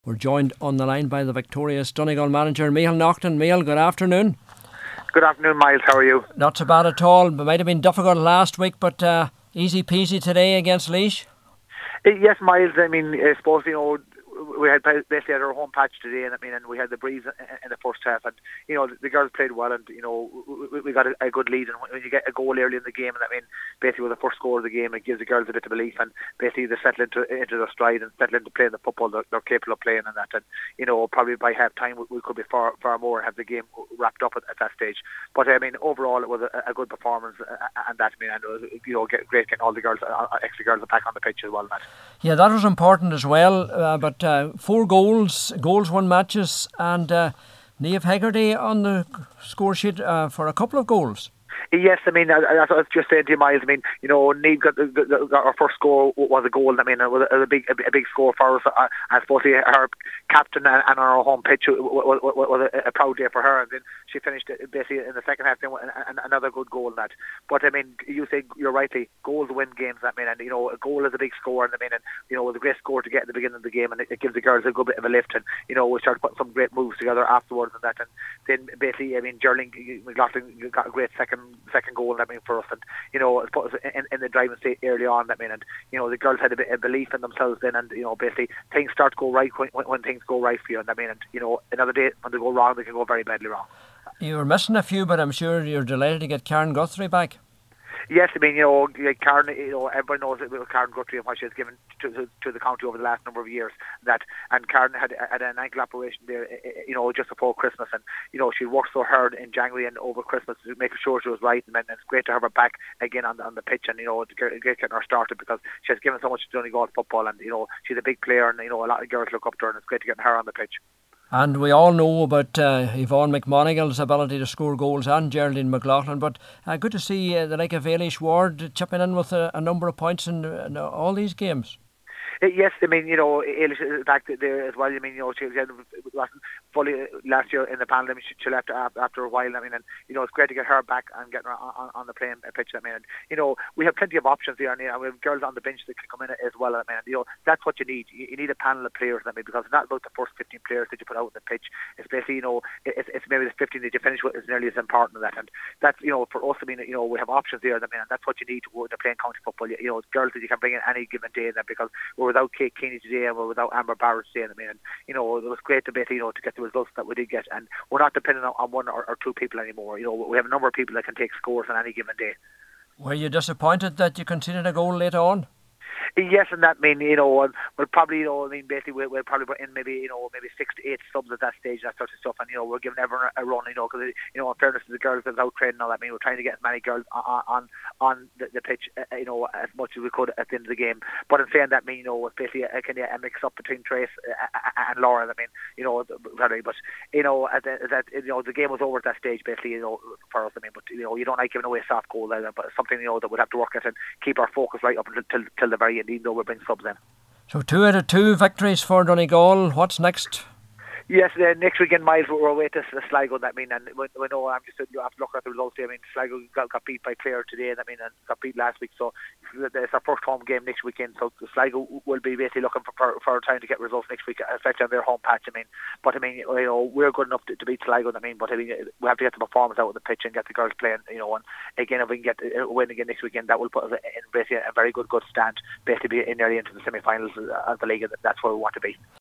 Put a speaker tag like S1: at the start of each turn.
S1: We're joined on the line by the victorious Donegal manager, Micheál Naughton. Micheál, good afternoon.
S2: Good afternoon, Miles. How are you?
S1: Not so bad at all. It might have been difficult last week, but easy peasy today against Laois.
S2: Yes, Miles. I suppose, we had basically had our home patch today, and we had the breeze in the first half, and the girls played well, and we got a good lead, and when you get a goal early in the game, and basically with the first score of the game, it gives the girls a bit of belief, and basically they settle into their stride and settle into playing the football they're capable of playing, and that, and probably by half time we could be far more and have the game wrapped up at that stage. But overall it was a good performance, and that and it was, great getting all the girls, extra girls back on the pitch as well, Matt.
S1: Yeah, that was important as well. But 4 goals, won matches, and Niamh Hegarty on the score sheet for a couple of goals.
S2: Yes, that's what I was just saying to you, Miles. Niamh got our first score was a goal. It was a big score for us. I suppose her captain and our home pitch was a proud day for her. And then she finished basically in the second half and another good goal in that. But you say you're rightly, goals win games. And a goal is a big score. And it was a great score to get at the beginning of the game, and it gives the girls a good bit of a lift. And we started putting some great moves together afterwards and that. And then basically, Gerling McLaughlin got a great second goal, for us, and it put us in the driving state early on. And the girls had a bit of belief in themselves then, and basically things start to go right when things go right for you. And another day when they go wrong, they can go very badly wrong.
S1: You were missing a few, but I'm sure you're delighted to get Karen Guthrie back.
S2: Yes, Karen, everybody knows that Karen Guthrie and what she has given to the county over the last number of years. And Karen had an ankle operation there, just before Christmas, and she worked so hard in January and over Christmas to make sure she was right, and it's great to have her back again on the pitch, and to get her started, because she has given so much to Donegal football, and she's a big player, and a lot of girls look up to her, and it's great to get her on the pitch.
S1: And we all know about Yvonne McMonagle's ability to score goals, and Geraldine McLaughlin, but good to see the like of Eilish Ward chipping in with a number of points in all these games.
S2: Yes, Eilish is back there as well. She wasn't fully last year in the panel. She left after a while. And it's great to get her back and getting her on the playing pitch. We have plenty of options here, and we have girls on the bench that can come in as well. That's what you need. You need a panel of players. Because it's not about the first 15 players that you put out on the pitch. It's basically, it's maybe the 15 that you finish with is nearly as important as that. And that's, for us, we have options there. And that's what you need to go into playing county football. Girls that you can bring in any given day. Because we're without Kate Keeney today, and we're without Amber Barrett today. It was great to basically, to get the results that we did get, and we're not dependent on one or two people anymore. We have a number of people that can take scores on any given day.
S1: Were you disappointed that you conceded a goal later on?
S2: Yes, and that we'll probably, basically we'll probably put in maybe 6 to 8 subs at that stage, that sort of stuff, and we're giving everyone a run, because in fairness to the girls that are out training and all that, we're trying to get as many girls on the pitch, as much as we could at the end of the game. But in saying that, it's basically a mix up between Trace and Laura. But the game was over at that stage, basically, for us. But you don't like giving away a soft goal either, but it's something that we'll have to work at and keep our focus right up till the very end, even though we'll bring subs in.
S1: So 2 out of 2 victories for Donegal. What's next?
S2: Yes, next weekend, Miles, we're away to Sligo. And we know, I'm just you have to look at the results here. Sligo got beat by Clare today, and got beat last week. So it's our first home game next weekend. So Sligo will be basically looking for trying to get results next week, especially on their home patch. But we're good enough to beat Sligo. But we have to get the performance out of the pitch and get the girls playing. And again, if we can get a win again next weekend, that will put us in basically a very good stand, basically in nearly into the semi-finals of the league. That's where we want to be.